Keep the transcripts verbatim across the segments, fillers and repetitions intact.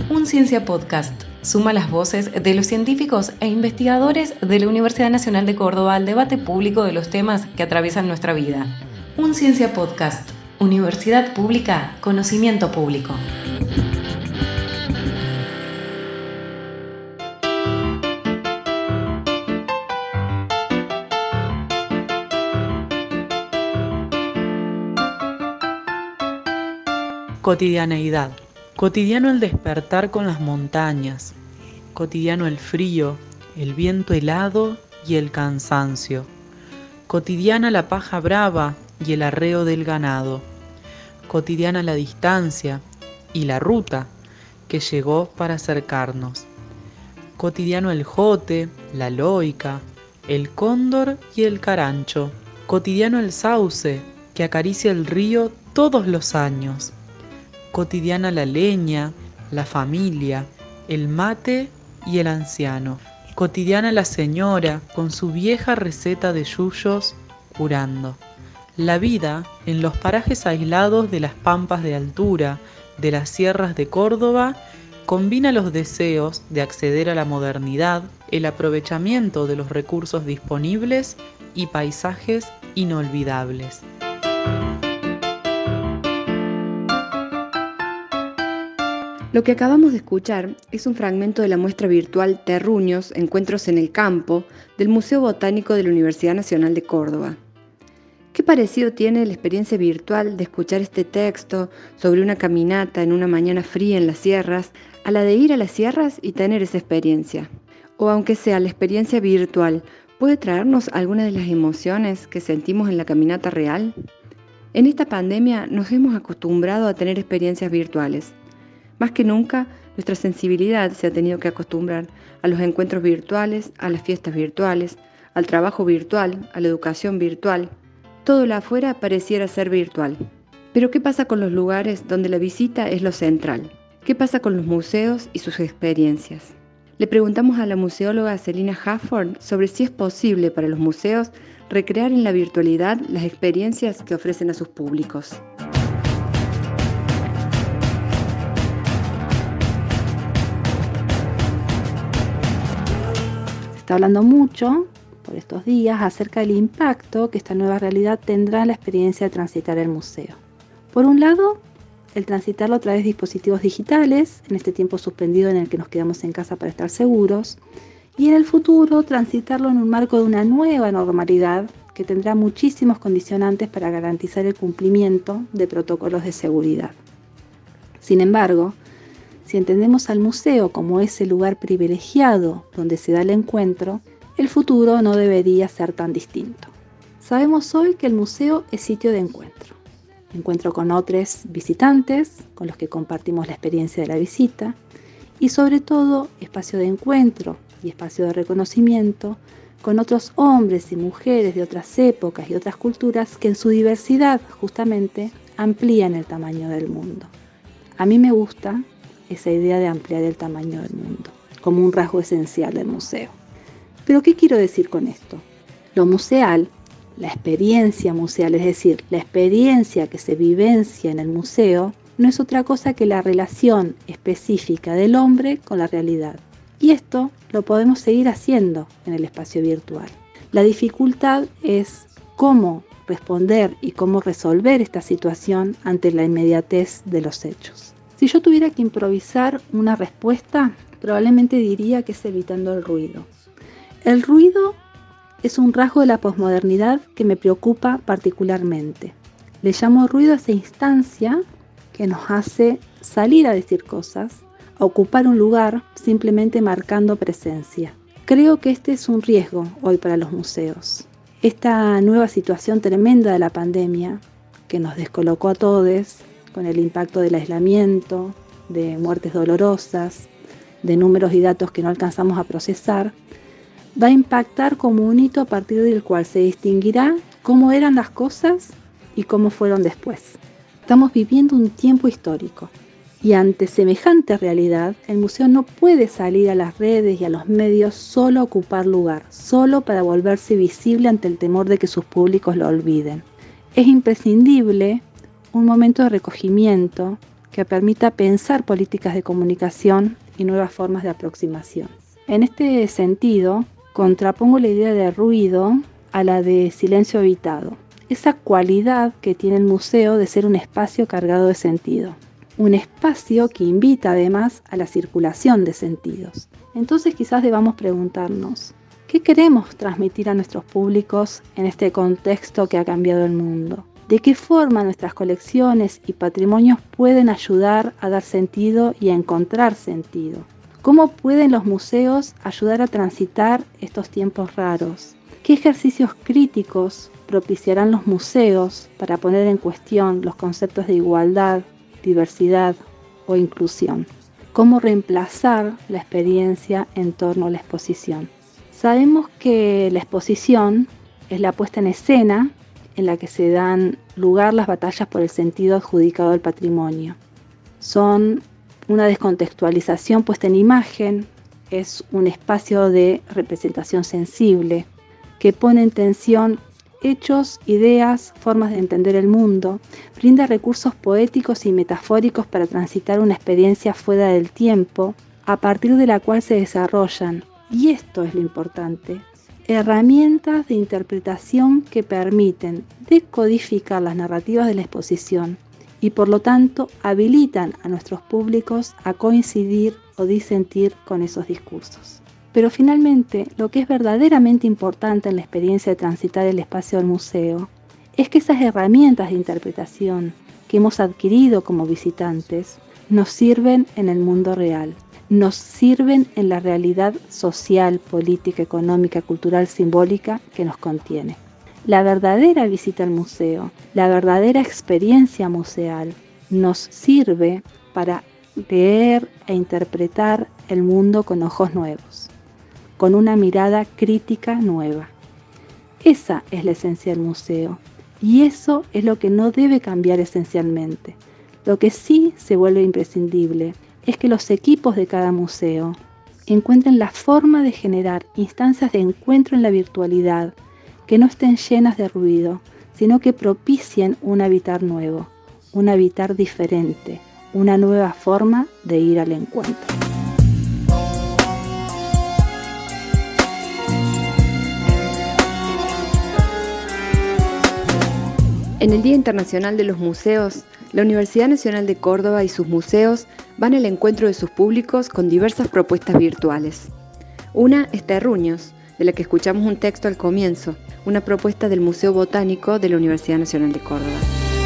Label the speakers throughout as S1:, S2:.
S1: Un Ciencia Podcast suma las voces de los científicos e investigadores de la Universidad Nacional de Córdoba al debate público de los temas que atraviesan nuestra vida. Un Ciencia Podcast. Universidad Pública, conocimiento público.
S2: Cotidianeidad. Cotidiano el despertar con las montañas, cotidiano el frío, el viento helado y el cansancio, cotidiana la paja brava y el arreo del ganado, cotidiana la distancia y la ruta que llegó para acercarnos, cotidiano el jote, la loica, el cóndor y el carancho, cotidiano el sauce que acaricia el río todos los años, cotidiana la leña, la familia, el mate y el anciano. Cotidiana la señora con su vieja receta de yuyos curando. La vida en los parajes aislados de las pampas de altura, de las sierras de Córdoba, combina los deseos de acceder a la modernidad, el aprovechamiento de los recursos disponibles y paisajes inolvidables.
S3: Lo que acabamos de escuchar es un fragmento de la muestra virtual Terruños, Encuentros en el Campo, del Museo Botánico de la Universidad Nacional de Córdoba. ¿Qué parecido tiene la experiencia virtual de escuchar este texto sobre una caminata en una mañana fría en las sierras, a la de ir a las sierras y tener esa experiencia? O aunque sea la experiencia virtual, ¿puede traernos alguna de las emociones que sentimos en la caminata real? En esta pandemia nos hemos acostumbrado a tener experiencias virtuales. Más que nunca, nuestra sensibilidad se ha tenido que acostumbrar a los encuentros virtuales, a las fiestas virtuales, al trabajo virtual, a la educación virtual. Todo lo afuera pareciera ser virtual. Pero ¿qué pasa con los lugares donde la visita es lo central? ¿Qué pasa con los museos y sus experiencias? Le preguntamos a la museóloga Celina Hafford sobre si es posible para los museos recrear en la virtualidad las experiencias que ofrecen a sus públicos.
S4: Está hablando mucho por estos días acerca del impacto que esta nueva realidad tendrá en la experiencia de transitar el museo. Por un lado, el transitarlo a través de dispositivos digitales, en este tiempo suspendido en el que nos quedamos en casa para estar seguros, y en el futuro transitarlo en un marco de una nueva normalidad que tendrá muchísimos condicionantes para garantizar el cumplimiento de protocolos de seguridad. Sin embargo, si entendemos al museo como ese lugar privilegiado donde se da el encuentro, el futuro no debería ser tan distinto. Sabemos hoy que el museo es sitio de encuentro. Encuentro con otros visitantes, con los que compartimos la experiencia de la visita, y sobre todo espacio de encuentro y espacio de reconocimiento con otros hombres y mujeres de otras épocas y otras culturas que en su diversidad justamente amplían el tamaño del mundo. A mí me gusta esa idea de ampliar el tamaño del mundo, como un rasgo esencial del museo. ¿Pero qué quiero decir con esto? Lo museal, la experiencia museal, es decir, la experiencia que se vivencia en el museo, no es otra cosa que la relación específica del hombre con la realidad. Y esto lo podemos seguir haciendo en el espacio virtual. La dificultad es cómo responder y cómo resolver esta situación ante la inmediatez de los hechos. Si yo tuviera que improvisar una respuesta, probablemente diría que es evitando el ruido. El ruido es un rasgo de la posmodernidad que me preocupa particularmente. Le llamo ruido a esa instancia que nos hace salir a decir cosas, a ocupar un lugar simplemente marcando presencia. Creo que este es un riesgo hoy para los museos. Esta nueva situación tremenda de la pandemia, que nos descolocó a todos, con el impacto del aislamiento, de muertes dolorosas, de números y datos que no alcanzamos a procesar, va a impactar como un hito a partir del cual se distinguirá cómo eran las cosas y cómo fueron después. Estamos viviendo un tiempo histórico y ante semejante realidad, el museo no puede salir a las redes y a los medios solo a ocupar lugar, solo para volverse visible ante el temor de que sus públicos lo olviden. Es imprescindible un momento de recogimiento que permita pensar políticas de comunicación y nuevas formas de aproximación. En este sentido, contrapongo la idea de ruido a la de silencio evitado, esa cualidad que tiene el museo de ser un espacio cargado de sentido, un espacio que invita además a la circulación de sentidos. Entonces quizás debamos preguntarnos, ¿qué queremos transmitir a nuestros públicos en este contexto que ha cambiado el mundo? ¿De qué forma nuestras colecciones y patrimonios pueden ayudar a dar sentido y a encontrar sentido? ¿Cómo pueden los museos ayudar a transitar estos tiempos raros? ¿Qué ejercicios críticos propiciarán los museos para poner en cuestión los conceptos de igualdad, diversidad o inclusión? ¿Cómo reemplazar la experiencia en torno a la exposición? Sabemos que la exposición es la puesta en escena en la que se dan lugar las batallas por el sentido adjudicado al patrimonio. Son una descontextualización puesta en imagen, es un espacio de representación sensible que pone en tensión hechos, ideas, formas de entender el mundo, brinda recursos poéticos y metafóricos para transitar una experiencia fuera del tiempo, a partir de la cual se desarrollan, y esto es lo importante, herramientas de interpretación que permiten decodificar las narrativas de la exposición y por lo tanto habilitan a nuestros públicos a coincidir o disentir con esos discursos. Pero finalmente, lo que es verdaderamente importante en la experiencia de transitar el espacio del museo es que esas herramientas de interpretación que hemos adquirido como visitantes nos sirven en el mundo real. Nos sirven en la realidad social, política, económica, cultural, simbólica que nos contiene. La verdadera visita al museo, la verdadera experiencia museal, nos sirve para leer e interpretar el mundo con ojos nuevos, con una mirada crítica nueva. Esa es la esencia del museo, y eso es lo que no debe cambiar esencialmente. Lo que sí se vuelve imprescindible es que los equipos de cada museo encuentren la forma de generar instancias de encuentro en la virtualidad que no estén llenas de ruido, sino que propicien un habitar nuevo, un habitar diferente, una nueva forma de ir al encuentro.
S3: En el Día Internacional de los Museos, la Universidad Nacional de Córdoba y sus museos van al encuentro de sus públicos con diversas propuestas virtuales. Una es Terruños, de la que escuchamos un texto al comienzo, una propuesta del Museo Botánico de la Universidad Nacional de Córdoba.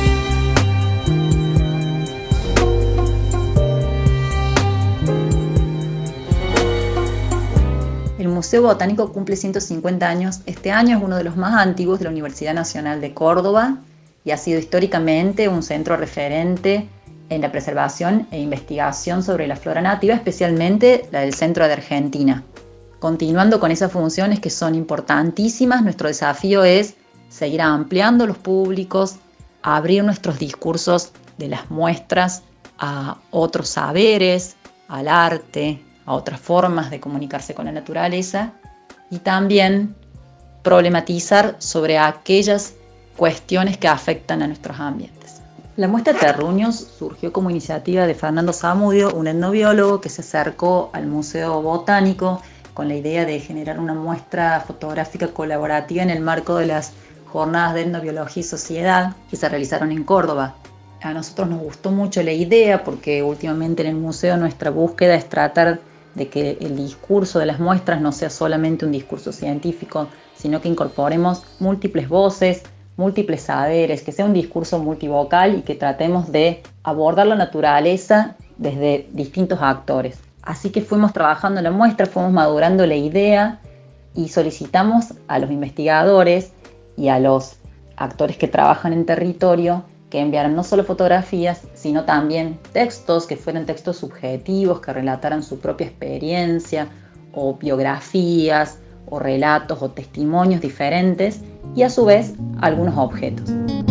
S1: El Museo Botánico cumple ciento cincuenta años. Este año es uno de los más antiguos de la Universidad Nacional de Córdoba y ha sido históricamente un centro referente en la preservación e investigación sobre la flora nativa, especialmente la del centro de Argentina. Continuando con esas funciones que son importantísimas, nuestro desafío es seguir ampliando los públicos, abrir nuestros discursos de las muestras a otros saberes, al arte, a otras formas de comunicarse con la naturaleza y también problematizar sobre aquellas cuestiones que afectan a nuestros ambientes. La muestra Terruños surgió como iniciativa de Fernando Zamudio, un etnobiólogo que se acercó al Museo Botánico con la idea de generar una muestra fotográfica colaborativa en el marco de las jornadas de etnobiología y sociedad que se realizaron en Córdoba. A nosotros nos gustó mucho la idea porque últimamente en el museo nuestra búsqueda es tratar de que el discurso de las muestras no sea solamente un discurso científico, sino que incorporemos múltiples voces, múltiples saberes, que sea un discurso multivocal y que tratemos de abordar la naturaleza desde distintos actores. Así que fuimos trabajando en la muestra, fuimos madurando la idea y solicitamos a los investigadores y a los actores que trabajan en territorio que enviaran no solo fotografías, sino también textos que fueran textos subjetivos, que relataran su propia experiencia, o biografías, o relatos, o testimonios diferentes, y a su vez algunos objetos.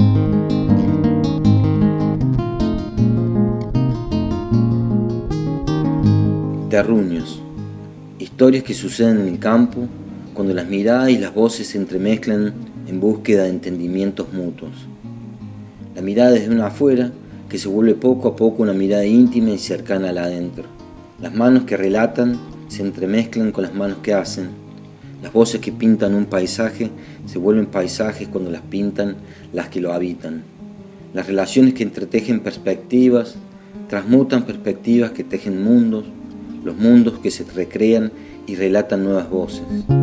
S5: Terruños, historias que suceden en el campo cuando las miradas y las voces se entremezclan en búsqueda de entendimientos mutuos. La mirada desde una afuera que se vuelve poco a poco una mirada íntima y cercana al adentro. Las manos que relatan se entremezclan con las manos que hacen. Las voces que pintan un paisaje se vuelven paisajes cuando las pintan las que lo habitan. Las relaciones que entretejen perspectivas transmutan perspectivas que tejen mundos, los mundos que se recrean y relatan nuevas voces.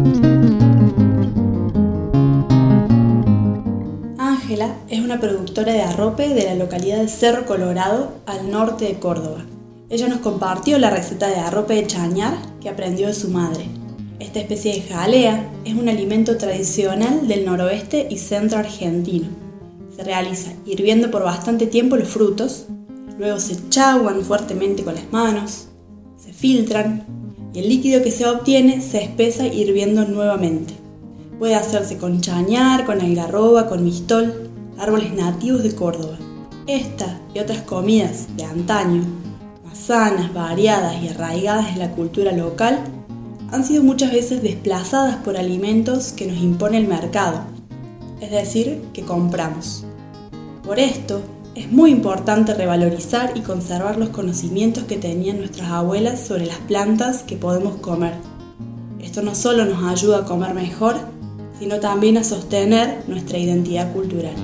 S6: Ángela es una productora de arrope de la localidad de Cerro Colorado, al norte de Córdoba. Ella nos compartió la receta de arrope de chañar que aprendió de su madre. Esta especie de jalea es un alimento tradicional del noroeste y centro argentino. Se realiza hirviendo por bastante tiempo los frutos, luego se chaguan fuertemente con las manos, se filtran y el líquido que se obtiene se espesa hirviendo nuevamente. Puede hacerse con chañar, con algarroba, con mistol, árboles nativos de Córdoba. Esta y otras comidas de antaño, más sanas, variadas y arraigadas en la cultura local, han sido muchas veces desplazadas por alimentos que nos impone el mercado, es decir, que compramos. Por esto, es muy importante revalorizar y conservar los conocimientos que tenían nuestras abuelas sobre las plantas que podemos comer. Esto no solo nos ayuda a comer mejor, sino también a sostener nuestra identidad cultural.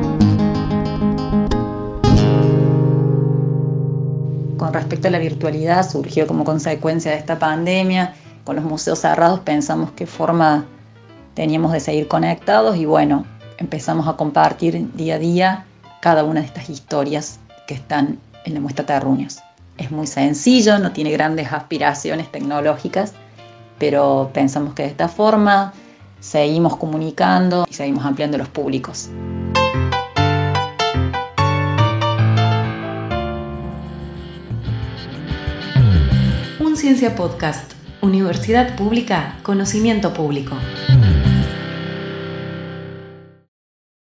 S1: Con respecto a la virtualidad, surgió como consecuencia de esta pandemia. Con los museos cerrados pensamos qué forma teníamos de seguir conectados y bueno, empezamos a compartir día a día cada una de estas historias que están en la muestra Terruños. Es muy sencillo, no tiene grandes aspiraciones tecnológicas, pero pensamos que de esta forma seguimos comunicando y seguimos ampliando los públicos.
S7: Un Ciencia Podcast. Universidad Pública, conocimiento público.